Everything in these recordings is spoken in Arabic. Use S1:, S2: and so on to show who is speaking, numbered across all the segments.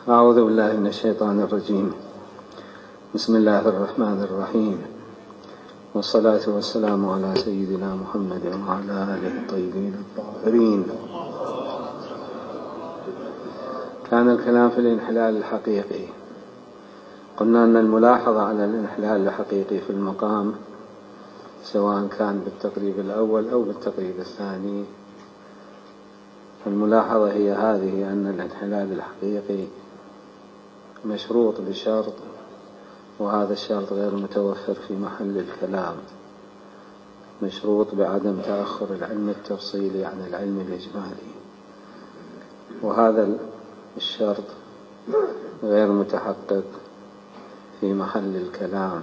S1: أعوذ بالله من الشيطان الرجيم. بسم الله الرحمن الرحيم، والصلاة والسلام على سيدنا محمد وعلى آله الطيبين الطاهرين. كان الكلام في الانحلال الحقيقي. قلنا أن الملاحظة على الانحلال الحقيقي في المقام سواء كان بالتقريب الأول أو بالتقريب الثاني، الملاحظة هي هذه: أن الانحلال الحقيقي مشروط بشرط، وهذا الشرط غير متوفر في محل الكلام. مشروط بعدم تأخر العلم التفصيلي عن العلم الإجمالي، وهذا الشرط غير متحقق في محل الكلام.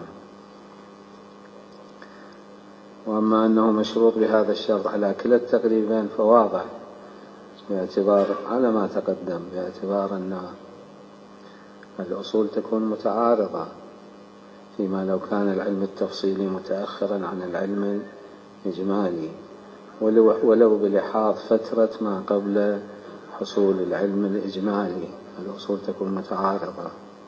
S1: وأما أنه مشروط بهذا الشرط على كلا التقريبين فواضح، باعتبار على ما تقدم، باعتبار أن الأصول تكون متعارضة، فيما لو كان العلم التفصيلي متأخرا عن العلم الإجمالي، ولو بلحاظ فترة ما قبل حصول العلم الإجمالي، الأصول تكون متعارضة.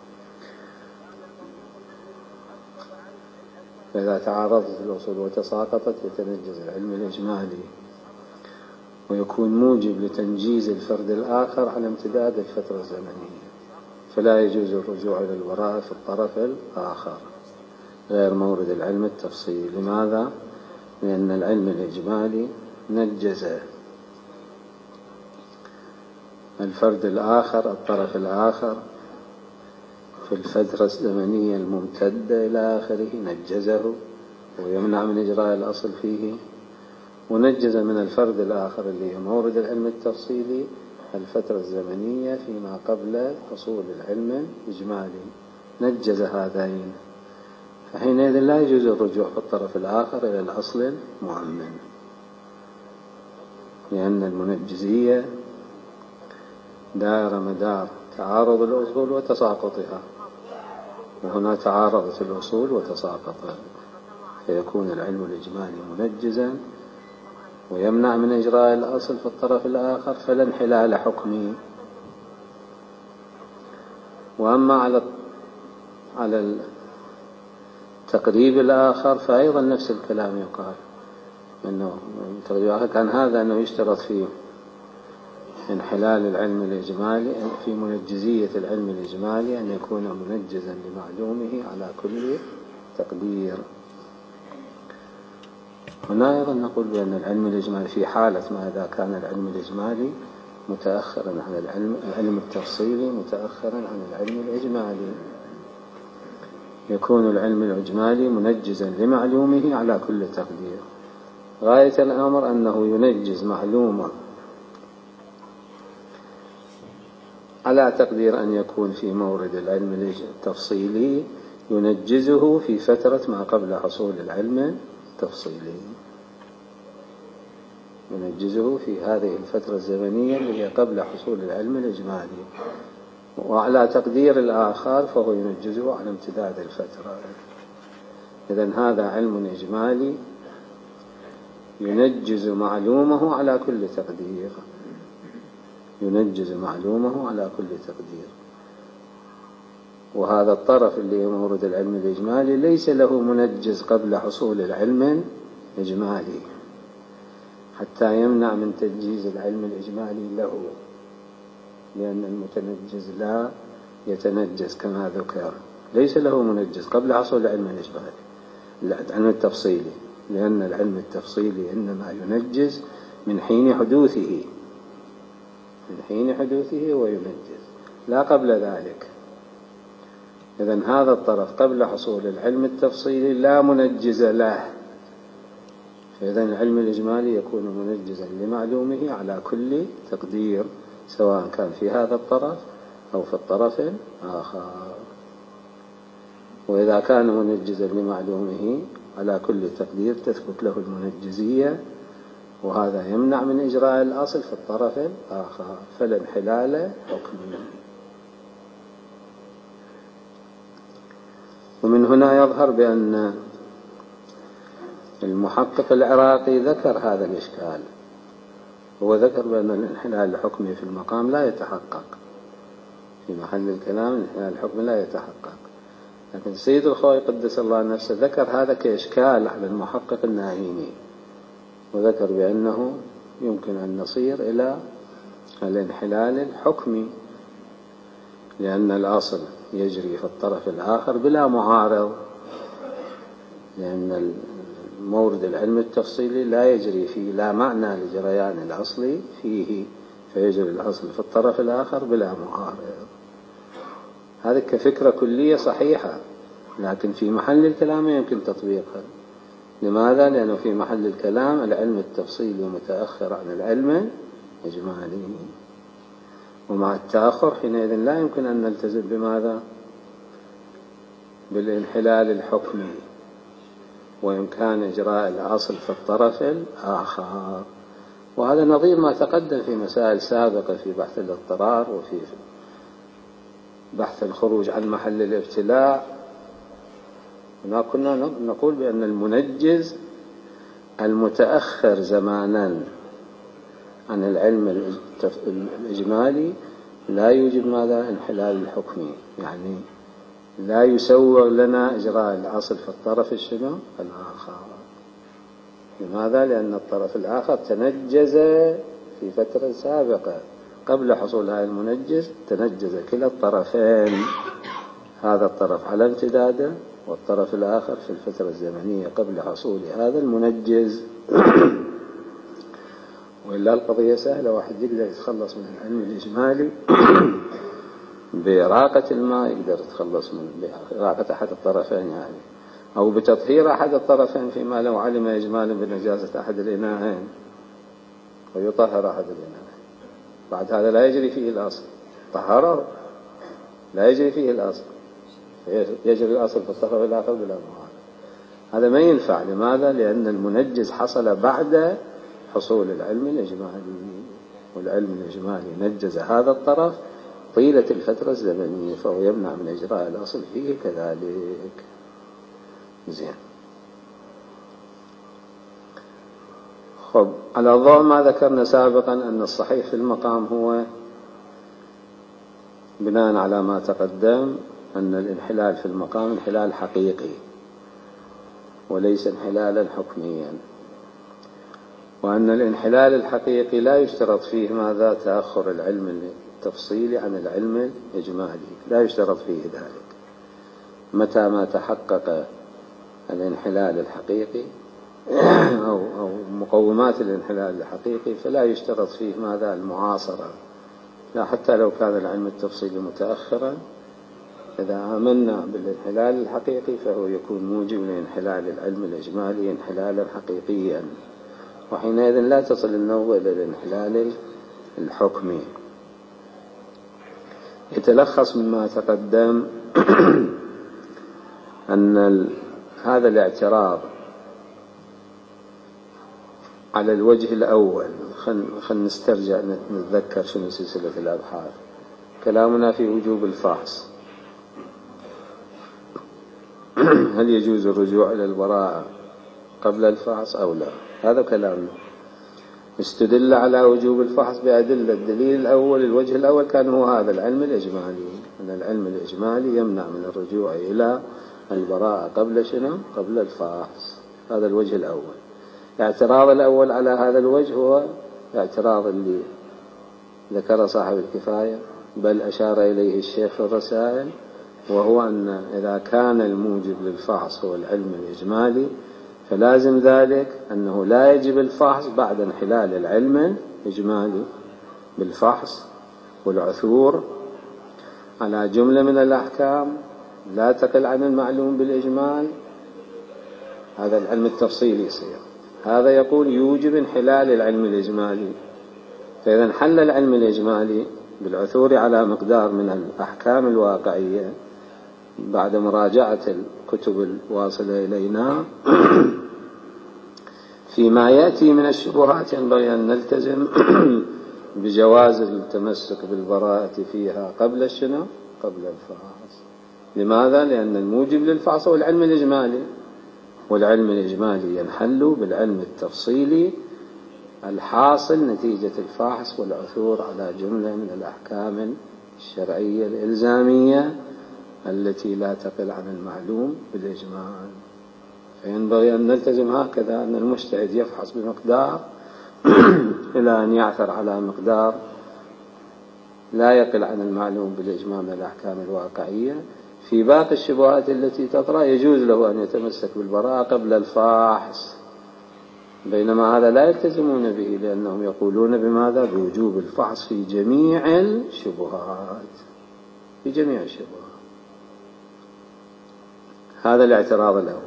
S1: فإذا تعارضت الأصول وتساقطت يتنجز العلم الإجمالي، ويكون موجب لتنجيز الفرد الآخر على امتداد الفترة الزمنية، فلا يجوز الرجوع إلى الوراء في الطرف الآخر غير مورد العلم التفصيلي. لماذا؟ لأن العلم الإجمالي نجز الفرد الآخر، الطرف الآخر، في الفترة الزمنية الممتدة إلى آخره، نجزه ويمنع من إجراء الأصل فيه. ونجز من الفرد الآخر اللي هو مورد العلم التفصيلي الفترة الزمنية فيما قبل حصول العلم الإجمالي، نجز هذين، فحينئذ لا يجوز الرجوع في الطرف الآخر إلى الأصل المؤمن، لأن المنجزية دار مدار تعارض الأصول وتساقطها، وهنا تعارضت الأصول وتساقطت، فيكون العلم الإجمالي منجزا ويمنع من إجراء الأصل في الطرف الآخر، فلا انحلال حكمي. وأما على التقريب الآخر فأيضا نفس الكلام يقال، أنه التقريب الآخر كان هذا أنه يشترط فيه انحلال العلم الإجمالي، في منجزية العلم الإجمالي أن يكون منجزا لمعلومه على كل تقدير. هنا أيضا نقول بأن العلم الإجمالي في حالة ما إذا كان العلم الإجمالي متأخرا عن العلم التفصيلي متأخرا عن العلم الإجمالي، يكون العلم الإجمالي منجزا لمعلومه على كل تقدير. غاية الأمر أنه ينجز معلومه على تقدير أن يكون في مورد العلم التفصيلي، ينجزه في فترة ما قبل حصول العلم التفصيلي، ينجزه في هذه الفترة الزمنية اللي هي قبل حصول العلم الإجمالي. وعلى تقدير الآخر فهو ينجزه على امتداد الفترة. إذن هذا علم إجمالي ينجز معلومه على كل تقدير، ينجز معلومه على كل تقدير. وهذا الطرف اللي مورد العلم الإجمالي ليس له منجز قبل حصول العلم الإجمالي حتى يمنع من تنجيز العلم الإجمالي له، لأن المتنجز لا يتنجز كما ذكر، ليس له منجز قبل حصول العلم الإجمالي العلم التفصيلي، لأن العلم التفصيلي إنما ينجز من حين حدوثه، من حين حدوثه وينجز، لا قبل ذلك. إذن هذا الطرف قبل حصول العلم التفصيلي لا منجز له، فإذن العلم الإجمالي يكون منجزا لمعلومه على كل تقدير، سواء كان في هذا الطرف أو في الطرف الآخر. وإذا كان منجزا لمعلومه على كل تقدير تثبت له المنجزية، وهذا يمنع من إجراء الأصل في الطرف الآخر، فلا انحلال حكمي. ومن هنا يظهر بأن المحقق العراقي ذكر هذا الإشكال، هو ذكر بأن الانحلال الحكمي في المقام لا يتحقق في محل الكلام الانحلال الحكمي لا يتحقق. لكن السيد الخوئي قدس الله نفسه ذكر هذا كإشكال على المحقق الناهيني، وذكر بأنه يمكن أن نصير إلى الانحلال الحكمي، لأن الأصل يجري في الطرف الآخر بلا معارض، لأن المورد العلم التفصيلي لا يجري فيه، لا معنى لجريان الأصل فيه، فيجري الأصل في الطرف الآخر بلا معارض. هذه كفكرة كلية صحيحة، لكن في محل الكلام يمكن تطبيقها. لماذا؟ لأنه في محل الكلام العلم التفصيلي متأخر عن العلم الإجمالي، ومع التأخر حينئذ لا يمكن أن نلتزم بماذا؟ بالانحلال الحكمي، وإمكان إجراء الأصل في الطرف الآخر. وهذا نظير ما تقدم في مسائل سابقة في بحث الاضطرار وفي بحث الخروج عن محل الابتلاء. هنا كنا نقول بأن المنجز المتأخر زمانا عن العلم الإجمالي لا يوجب ماذا؟ انحلال الحكمي، يعني لا يسوغ لنا إجراء الأصل في الطرف الآخر. لماذا؟ لأن الطرف الآخر تنجز في فترة سابقة قبل حصول هذا المنجز، تنجز كلا الطرفين، هذا الطرف على امتداده والطرف الآخر في الفترة الزمنية قبل حصول هذا المنجز. وإلا القضية سهلة، واحد يقدر يتخلص من العلم الإجمالي بإراقة الماء، يقدر يتخلص من بإراقة أحد الطرفين يعني، أو بتطهير أحد الطرفين فيما لو علم إجمالا بنجاسة أحد الإناءين ويطهر أحد الإناءين. بعد هذا لا يجري فيه الأصل، طهره لا يجري فيه الأصل، يجري الأصل في الطرف الآخر بلا معارضة. هذا ما ينفع. لماذا؟ لأن المنجز حصل بعد حصول العلم الإجمالي، والعلم الإجمالي نجز هذا الطرف طيلة الفترة الزمنية، فهو يمنع من إجراء الأصل فيه كذلك. زين. خب، على ضوء ما ذكرنا سابقا أن الصحيح في المقام هو بناء على ما تقدم أن الانحلال في المقام انحلال حقيقي وليس انحلالا حكميا، وأن الانحلال الحقيقي لا يشترط فيه ماذا؟ تأخر العلم التفصيلي عن العلم الإجمالي، لا يشترط فيه ذلك. متى ما تحقق الانحلال الحقيقي أو مقومات الانحلال الحقيقي فلا يشترط فيه ماذا؟ المعاصرة، لا، حتى لو كان العلم التفصيلي متأخرا، إذا آمنا بالانحلال الحقيقي فهو يكون موجب لانحلال العلم الإجمالي انحلالا حقيقيا، وحينئذ لا تصل النوبة إلى الانحلال الحكمي. يتلخص مما تقدم أن هذا الاعتراض على الوجه الأول، خلنا نسترجع نتذكر شنو سلسلة الأبحاث. كلامنا في وجوب الفحص، هل يجوز الرجوع إلى البراءة قبل الفحص أو لا؟ هذا كلامنا. استدل على وجوب الفحص بأدلة. الدليل الأول، الوجه الأول كان هو هذا العلم الإجمالي، أن العلم الإجمالي يمنع من الرجوع إلى البراءة قبل شنو؟ قبل الفحص. هذا الوجه الأول. الاعتراض الأول على هذا الوجه هو الاعتراض اللي ذكر صاحب الكفاية، بل أشار إليه الشيخ في الرسائل، وهو أن إذا كان الموجب للفحص هو العلم الإجمالي فلازم ذلك أنه لا يجب الفحص بعد انحلال العلم الإجمالي بالفحص والعثور على جملة من الأحكام لا تقل عن المعلوم بالإجمال. هذا العلم التفصيلي يصير، هذا يقول يوجب انحلال العلم الإجمالي. فإذا انحل العلم الإجمالي بالعثور على مقدار من الأحكام الواقعية بعد مراجعة الكتب الواصلة إلينا فيما يأتي من الشبهات ينبغي أن نلتزم بجواز التمسك بالبراءة فيها قبل الشنو؟ قبل الفحص. لماذا؟ لأن الموجب للفحص هو العلم الإجمالي، والعلم الإجمالي ينحل بالعلم التفصيلي الحاصل نتيجة الفحص والعثور على جملة من الأحكام الشرعية الإلزامية التي لا تقل عن المعلوم بالإجمال. فينبغي أن نلتزم هكذا، أن المجتهد يفحص بمقدار إلى أن يعثر على مقدار لا يقل عن المعلوم بالإجمال من الأحكام الواقعية. في باقي الشبهات التي تطرأ يجوز له أن يتمسك بالبراءة قبل الفحص، بينما هذا لا يلتزمون به، لأنهم يقولون بماذا؟ بوجوب الفحص في جميع الشبهات، في جميع الشبهات. هذا الاعتراض الأول.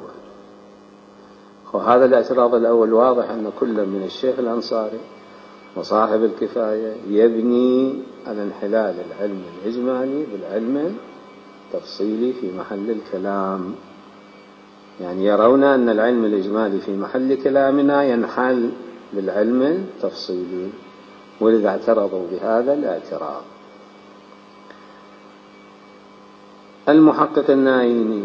S1: وهذا الاعتراض الأول واضح أن كل من الشيخ الأنصاري وصاحب الكفاية يبني على انحلال العلم الإجمالي بالعلم التفصيلي في محل الكلام. يعني يرون أن العلم الإجمالي في محل كلامنا ينحل بالعلم التفصيلي، ولذا اعترضوا بهذا الاعتراض. المحقق النايني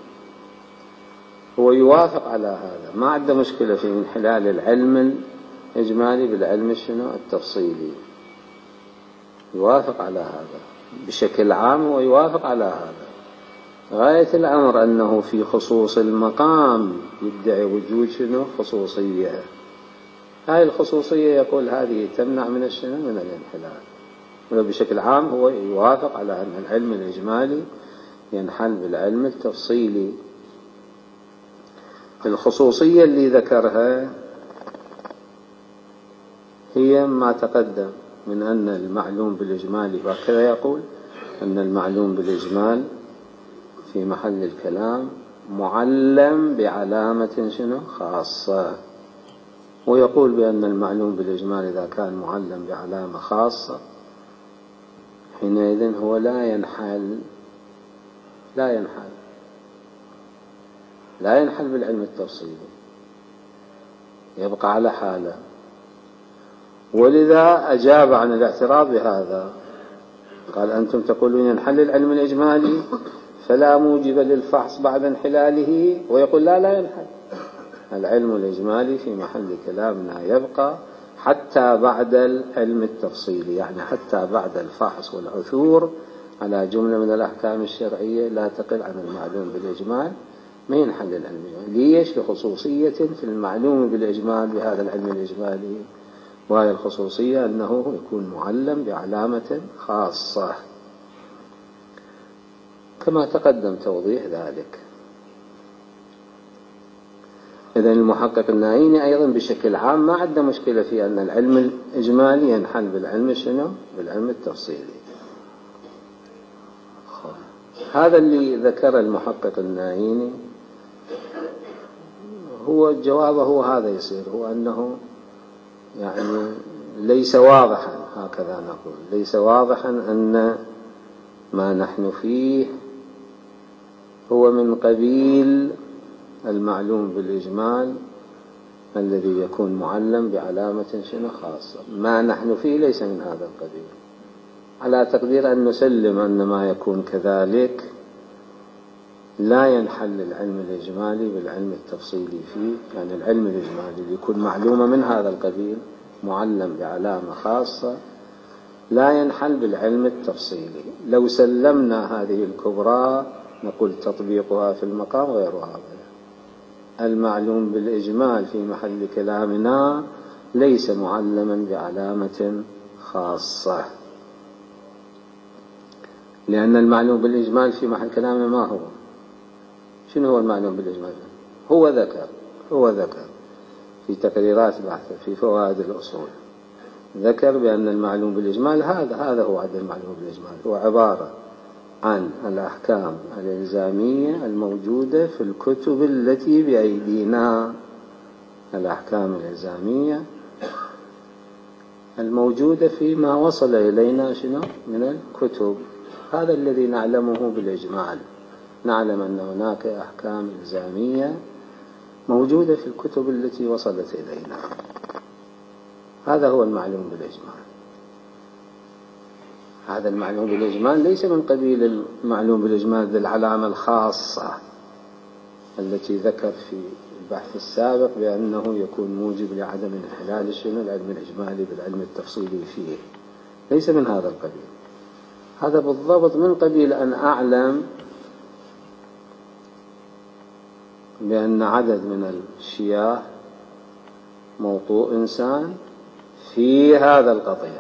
S1: هو يوافق على هذا، ما عنده مشكلة في انحلال العلم الإجمالي بالعلم التفصيلي، يوافق على هذا بشكل عام، ويوافق على هذا. غاية الأمر أنه في خصوص المقام يدعي وجود خصوصية. هذه الخصوصية يقول هذه تمنع من من الانحلال. وبشكل عام هو يوافق على أن العلم الإجمالي ينحل بالعلم التفصيلي. الخصوصية اللي ذكرها هي ما تقدم من أن المعلوم بالإجمال، وكذا يقول أن المعلوم بالإجمال في محل الكلام معلم بعلامة خاصة، ويقول بأن المعلوم بالإجمال إذا كان معلم بعلامة خاصة حينئذ هو لا ينحل بالعلم التفصيلي، يبقى على حاله. ولذا أجاب عن الاعتراض بهذا، قال أنتم تقولون ينحل العلم الإجمالي فلا موجب للفحص بعد انحلاله، ويقول لا ينحل العلم الإجمالي في محل كلامنا، يبقى حتى بعد العلم التفصيلي، يعني حتى بعد الفحص والعثور على جملة من الأحكام الشرعية لا تقل عن المعلوم بالإجمال ما ينحل العلم الإجمالي. ليش؟ لخصوصية في المعلوم بالإجمال بهذا العلم الإجمالي، وهي الخصوصية أنه يكون معلم بعلامة خاصة كما تقدم توضيح ذلك. إذن المحقق النايني أيضا بشكل عام ما عنده مشكلة في أن العلم الإجمالي ينحل بالعلم بالعلم التفصيلي. هذا اللي ذكر المحقق النايني هو جوابه، هو هذا يصير، هو أنه يعني ليس واضحا، هكذا نقول، ليس واضحا أن ما نحن فيه هو من قبيل المعلوم بالإجمال الذي يكون معلم بعلامة خاصة. ما نحن فيه ليس من هذا القبيل، على تقدير أن نسلم أن ما يكون كذلك لا ينحل العلم الإجمالي بالعلم التفصيلي فيه. يعني العلم الإجمالي اللي يكون معلومة من هذا القبيل معلم بعلامة خاصة لا ينحل بالعلم التفصيلي. لو سلمنا هذه الكبرى نقول تطبيقها في المقام غير واضح. المعلوم بالإجمال في محل كلامنا ليس معلما بعلامة خاصة، لأن المعلوم بالإجمال في محل كلامنا ما هو؟ شنو هو المعلوم بالإجمال؟ هو ذكر في تقريرات بحثه في فوائد الأصول، ذكر بأن المعلوم بالإجمال هذا هو عدد المعلوم بالإجمال، هو عبارة عن الأحكام الإلزامية الموجودة في الكتب التي بأيدينا، الأحكام الإلزامية الموجودة فيما وصل إلينا من الكتب. هذا الذي نعلمه بالإجمال، نعلم أن هناك أحكام إلزامية موجودة في الكتب التي وصلت إلينا، هذا هو المعلوم بالإجمال. هذا المعلوم بالإجمال ليس من قبيل المعلوم بالإجمال ذي العلامة الخاصة التي ذكر في البحث السابق بأنه يكون موجب لعدم انحلال العلم الإجمالي بالعلم التفصيلي فيه، ليس من هذا القبيل. هذا بالضبط من قبيل أن أعلم بأن عدد من الشياه موطوء إنسان في هذا القطيع،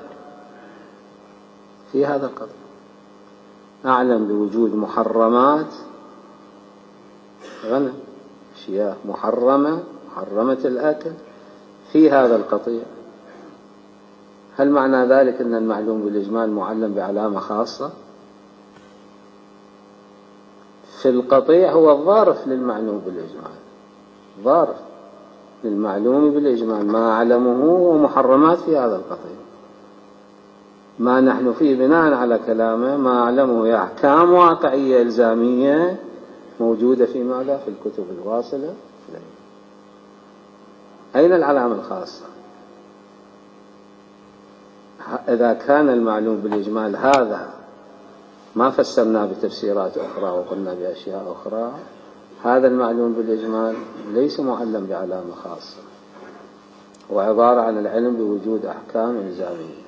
S1: في هذا القطيع. أعلم بوجود محرمات غنم، شياه محرمة الأكل في هذا القطيع. هل معنى ذلك أن المعلوم بالإجمال معلم بعلامة خاصة؟ في القطيع هو الظارف للمعلوم بالإجمال، ظارف للمعلوم بالإجمال، ما أعلمه ومحرمات في هذا القطيع. ما نحن فيه بناء على كلامه ما أعلمه أحكام واقعية إلزامية موجودة في ماذا؟ في الكتب الواصلة. أين العلامة الخاصة؟ إذا كان المعلوم بالإجمال هذا ما فسرناه بتفسيرات أخرى وقلنا بأشياء أخرى، هذا المعلوم بالإجمال ليس معلم بعلامة خاصة، وعبارة عن العلم بوجود أحكام إلزامية.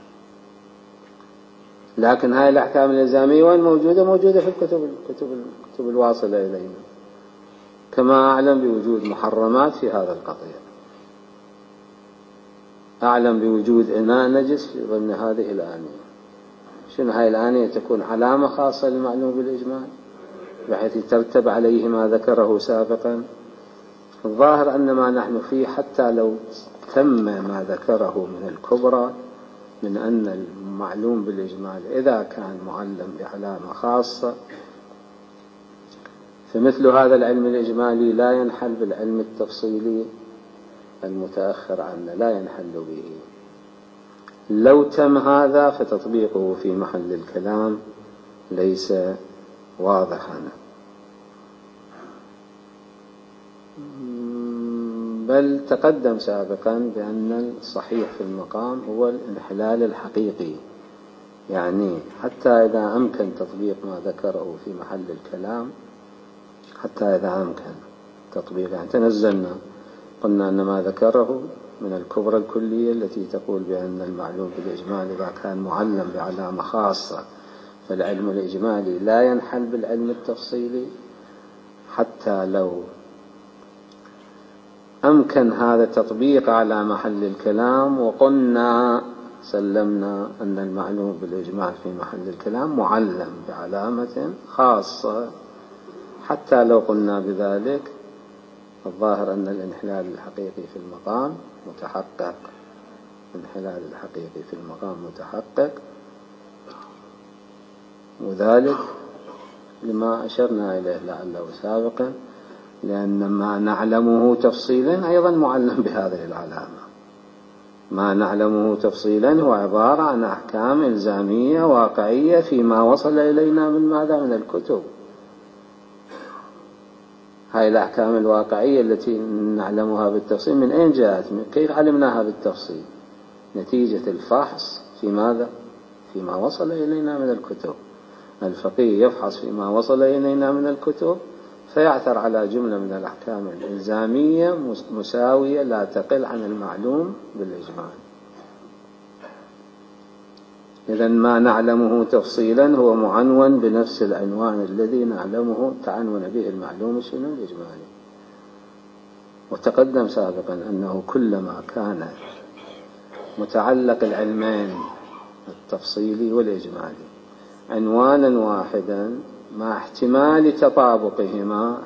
S1: لكن هاي الأحكام الإلزامية وين موجودة؟ موجودة في الكتب الواصلة إلينا. كما أعلم بوجود محرمات في هذا القطيع، أعلم بوجود إناء نجس في ضمن هذه الآنية. شنو هاي الآنية؟ تكون علامة خاصة للمعلوم بالإجمال بحيث يترتب عليه ما ذكره سابقا. الظاهر أن ما نحن فيه حتى لو تم ما ذكره من الكبرى من أن المعلوم بالإجمال إذا كان معلم بعلامة خاصة فمثل هذا العلم الإجمالي لا ينحل بالعلم التفصيلي المتأخر عنه، لا ينحل به. لو تم هذا فتطبيقه في محل الكلام ليس واضحا، بل تقدم سابقا بأن الصحيح في المقام هو الانحلال الحقيقي. يعني حتى إذا أمكن تطبيق ما ذكره في محل الكلام، حتى إذا أمكن تطبيق، يعني تنزلنا قلنا أن ما ذكره من الكبرى الكلية التي تقول بأن المعلوم بالإجمال إذا كان معلم بعلامة خاصة فالعلم الإجمالي لا ينحل بالعلم التفصيلي. حتى لو أمكن هذا التطبيق على محل الكلام وقلنا سلمنا أن المعلوم بالإجمال في محل الكلام معلم بعلامة خاصة، حتى لو قلنا بذلك الظاهر أن الانحلال الحقيقي في المقام متحقق، الانحلال الحقيقي في المقام متحقق، وذلك لما أشرنا إليه لعله سابقا، لأن ما نعلمه تفصيلا أيضا معلم بهذه العلامة. ما نعلمه تفصيلا هو عبارة عن أحكام إلزامية واقعية فيما وصل إلينا من ماذا؟ من الكتب. هاي الأحكام الواقعية التي نعلمها بالتفصيل من أين جاءت؟ كيف علمناها بالتفصيل؟ نتيجة الفحص في ماذا؟ فيما وصل إلينا من الكتب. الفقيه يفحص فيما وصل إلينا من الكتب فيعثر على جملة من الأحكام الإلزامية مساوية لا تقل عن المعلوم بالإجمال. إذن ما نعلمه تفصيلا هو معنون بنفس العنوان الذي نعلمه تعنون به المعلوم شنو؟ الإجمالي. وتقدم سابقا أنه كلما كان متعلق العلمين التفصيلي والإجمالي عنوانا واحدا مع احتمال تطابقهما،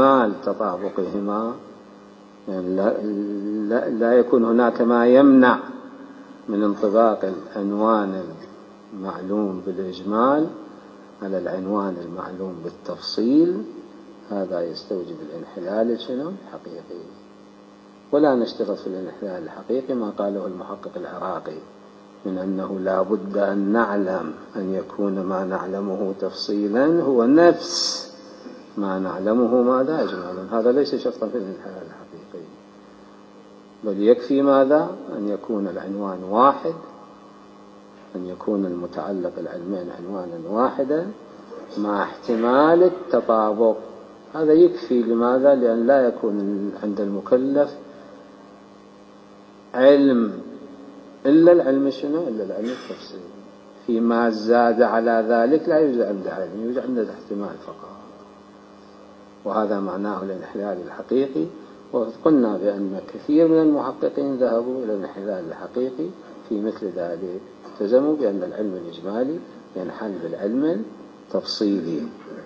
S1: يعني لا يكون هناك ما يمنع من انطباق العنوان المعلوم بالإجمال على العنوان المعلوم بالتفصيل، هذا يستوجب الانحلال الحقيقي. ولا نشترط في الانحلال الحقيقي ما قاله المحقق العراقي من أنه لا بد أن نعلم أن يكون ما نعلمه تفصيلا هو نفس ما نعلمه ماذا؟ إجمالا. هذا ليس شرطا في الانحلال الحقيقي، بل يكفي ماذا؟ أن يكون العنوان واحد، أن يكون المتعلق العلمين عنوانا واحدا مع احتمال التطابق. هذا يكفي. لماذا؟ لأن لا يكون عند المكلف علم إلا العلم إلا العلم التفصيلي. فيما زاد على ذلك لا يوجد عنده علم، يوجد عنده احتمال فقط، وهذا معناه الانحلال الحقيقي. وقلنا بأن كثير من المحققين ذهبوا إلى الانحلال الحقيقي في مثل ذلك، التزموا بأن العلم الإجمالي ينحل بالعلم التفصيلي.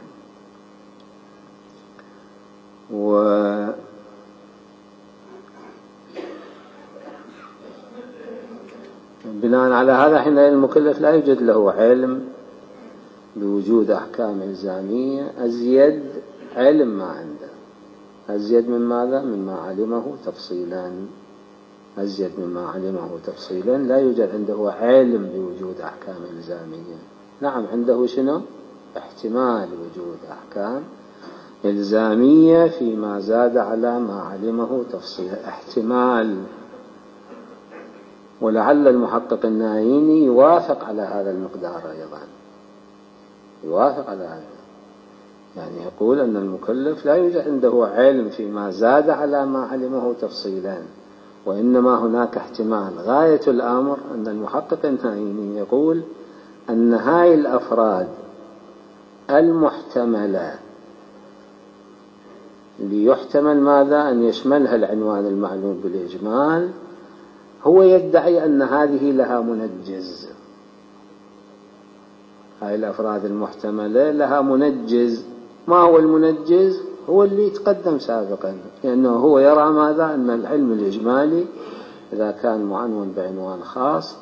S1: وبناء على هذا حين المكلف لا يوجد له علم بوجود أحكام إلزامية أزيد علم ما عنده، أزيد من ماذا؟ مما علمه تفصيلا، أزيد مما علمه تفصيلا. لا يوجد عنده علم بوجود أحكام إلزامية. نعم عنده شنو؟ احتمال وجود أحكام إلزامية فيما زاد على ما علمه تفصيلا، احتمال. ولعل المحقق النايني يوافق على هذا المقدار أيضا، يوافق على هذا، يعني يقول أن المكلف لا يوجد عنده علم فيما زاد على ما علمه تفصيلا، وإنما هناك احتمال. غاية الأمر أن المحقق النايني يقول أن هاي الأفراد المحتملة ليحتمل ماذا؟ أن يشملها العنوان المعلوم بالإجمال، هو يدعي أن هذه لها منجز. هاي الأفراد المحتملة لها منجز. ما هو المنجز؟ هو اللي يتقدم سابقا، لأنه هو يرى ماذا؟ أن العلم الإجمالي إذا كان معنون بعنوان خاص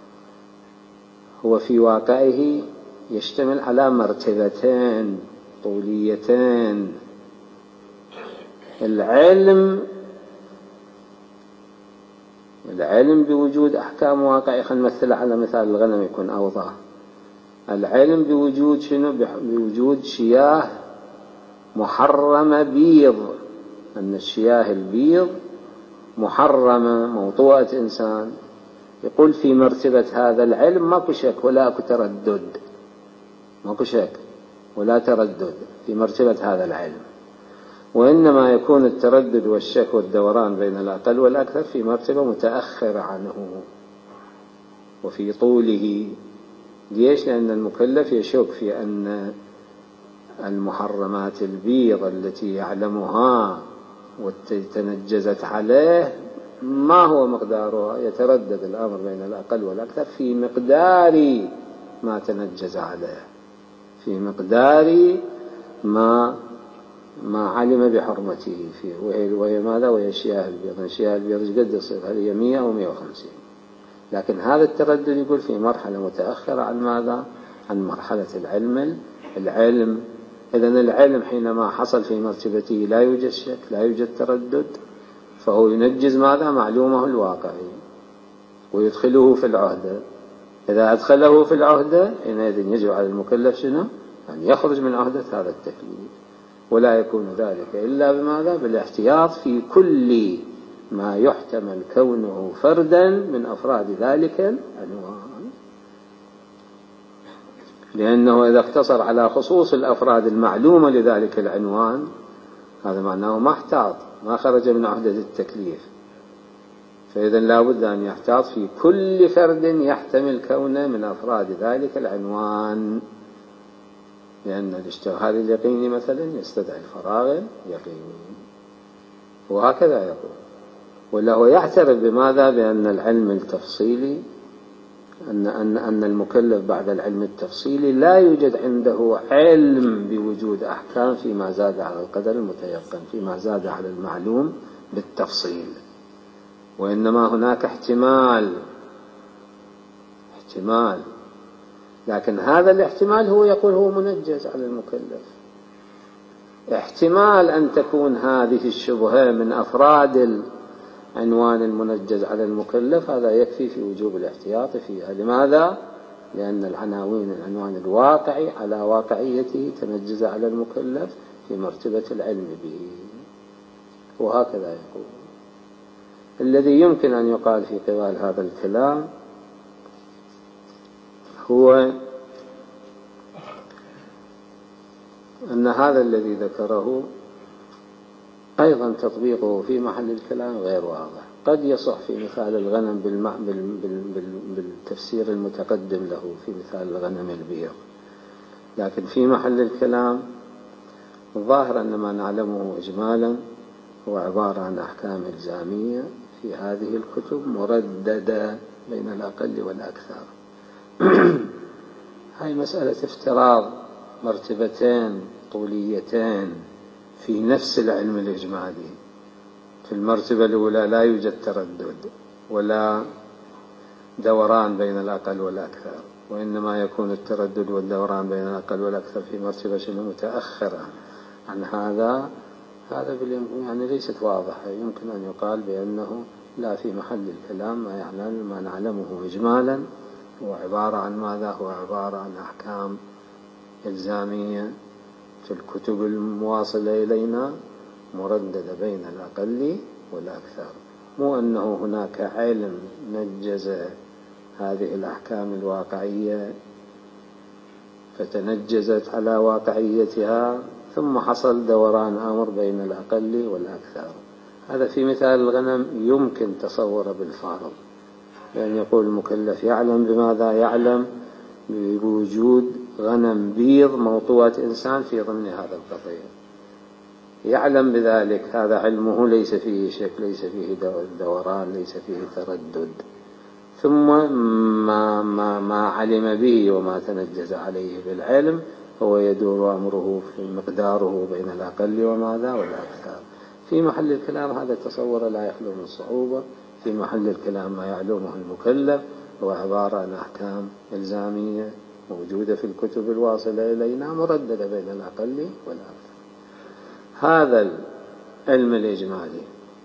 S1: هو في واقعه يشتمل على مرتبتين طوليتين: العلم بوجود أحكام واقعية. خلينا نمثل على مثال الغنم يكون أوضح. العلم بوجود شنو؟ بوجود شياه محرمة بيض، أن الشياه البيض محرمة موطوءة إنسان. يقول في مرتبة هذا العلم ماكو شك ولا أكو تردد، ماكو شك ولا تردد في مرتبة هذا العلم، وإنما يكون التردد والشك والدوران بين الأقل والأكثر في مرتبة متأخرة عنه وفي طوله. ليش؟ لأن المكلف يشك في أن المحرمات البيض التي يعلمها وتنجزت عليه ما هو مقدارها، يتردد الأمر بين الأقل والأكثر في مقدار ما تنجز عليه، في مقدار ما علم بحرمته فيه. وهي ماذا؟ وهي الشياه البيض. الشياه البيض قد يصير؟ هل هي 100 أو 150؟ لكن هذا التردد يقول في مرحلة متأخرة عن ماذا؟ عن مرحلة العلم. إذن العلم حينما حصل في مرتبته لا يوجد شك، لا يوجد تردد، فهو ينجز ماذا؟ معلومه الواقعي ويدخله في العهدة. إذا أدخله في العهدة حينئذ يجب على المكلف شنو؟ أن يخرج من عهدة هذا التكليف، ولا يكون ذلك إلا بماذا؟ بالاحتياط في كل ما يحتمل كونه فردا من أفراد ذلك العنوان. لأنه إذا اقتصر على خصوص الأفراد المعلومة لذلك العنوان هذا معناه ما احتاط، ما خرج من عهدة التكليف. فإذا لا بد أن يحتاط في كل فرد يحتمل كونه من أفراد ذلك العنوان، لأن الاشتغال اليقيني مثلا يستدعي الفراغ اليقيني، وهكذا يقول. ولا هو يعترف بماذا؟ بأن العلم التفصيلي، أن المكلف بعد العلم التفصيلي لا يوجد عنده علم بوجود أحكام فيما زاد على القدر المتيقن، فيما زاد على المعلوم بالتفصيل، وإنما هناك احتمال. لكن هذا الاحتمال هو يقول هو منجز على المكلف. احتمال أن تكون هذه الشبهة من أفراد العنوان المنجز على المكلف هذا يكفي في وجوب الاحتياط فيها. لماذا؟ لأن العنوان الواقعي على واقعيته تنجز على المكلف في مرتبة العلم به، وهكذا يقول. الذي يمكن أن يقال في قبال هذا الكلام هو أن هذا الذي ذكره أيضا تطبيقه في محل الكلام غير واضح. قد يصح في مثال الغنم بالتفسير المتقدم له في مثال الغنم البيض، لكن في محل الكلام الظاهر أن ما نعلمه إجمالا هو عبارة عن أحكام إلزامية في هذه الكتب مرددة بين الأقل والأكثر. هاي مسألة افتراض مرتبتين طوليتين في نفس العلم الإجمالي. في المرتبة الأولى لا يوجد تردد ولا دوران بين الأقل والأكثر، وإنما يكون التردد والدوران بين الأقل والأكثر في مرتبة متأخرة عن هذا يعني ليست واضحة. يمكن أن يقال بأنه لا، في محل الكلام ما نعلمه إجمالا هو عبارة عن ماذا؟ هو عبارة عن أحكام إلزامية في الكتب المواصلة إلينا مرددة بين الأقل والأكثر، مو أنه هناك علم نجز هذه الأحكام الواقعية فتنجزت على واقعيتها ثم حصل دوران أمر بين الأقل والأكثر. هذا في مثال الغنم يمكن تصوره بالفارض، لأن يقول المكلف يعلم بماذا؟ يعلم بوجود غنم بيض موطوة إنسان في ضمن هذا القضية، يعلم بذلك، هذا علمه ليس فيه شك، ليس فيه دوران، ليس فيه تردد. ثم ما علم به وما تنجز عليه بالعلم هو يدور أمره في مقداره بين الأقل وماذا والأكثر. في محل الكلام هذا التصور لا يخلو من صعوبة. في محل الكلام ما يعلمه المكلف هو عبارة عن أحكام إلزامية موجودة في الكتب الواصلة إلينا مرددة بين الأقل والأكثر. هذا العلم الإجمالي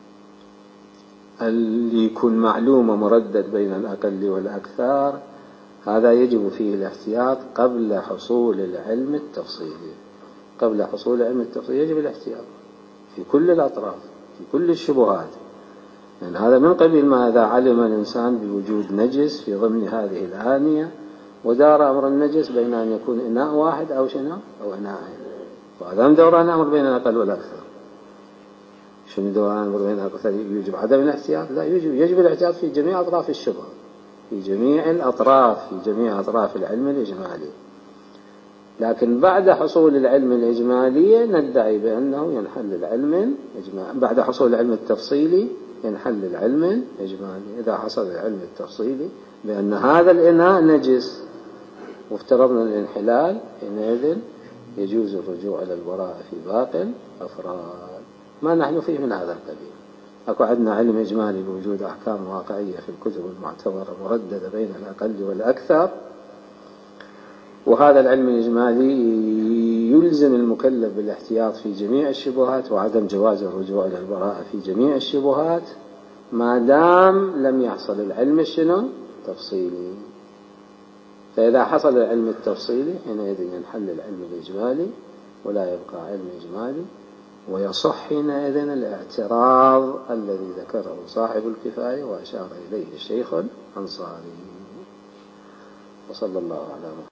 S1: اللي يكون معلومة مردد بين الأقل والأكثر، هذا يجب فيه الاحتياط قبل حصول العلم التفصيلي. قبل حصول العلم التفصيلي يجب الاحتياط في كل الأطراف، في كل الشبهات. يعني هذا من قبيل ماذا؟ علم الإنسان بوجود نجس في ضمن هذه الآنية ودار أمر النجس بين أن يكون إناء واحد أو شنو أو إناءين، وهذا من دوران أمر بين الأقل والأكثر. شنو دوران أمر بين الأكثر؟ يجب عدم الاحتياط؟ لا، يجب الاحتياط في جميع أطراف الشبهة، في جميع الأطراف، في جميع أطراف العلم الإجمالي. لكن بعد حصول العلم الإجمالي ندعي بأنه ينحل العلم الإجمالي. بعد حصول العلم التفصيلي ينحل العلم الإجمالي. إذا حصل العلم التفصيلي بأن هذا الإناء نجس وافترضنا الانحلال، حينئذ يجوز الرجوع إلى البراءة في باقي الأفراد. ما نحن فيه من هذا القبيل. أكو عندنا علم إجمالي بوجود أحكام واقعية في الكتب المعتبرة مرددة بين الأقل والأكثر، وهذا العلم الإجمالي يلزم المكلف بالاحتياط في جميع الشبهات وعدم جواز الرجوع إلى البراءة في جميع الشبهات ما دام لم يحصل العلم الشنو تفصيلي. فإذا حصل العلم التفصيلي حينئذ ينحل العلم الإجمالي ولا يبقى علم إجمالي، ويصح حينئذ الاعتراض الذي ذكره صاحب الكفاية وأشار إليه الشيخ الأنصاري. وصلى الله على محمد.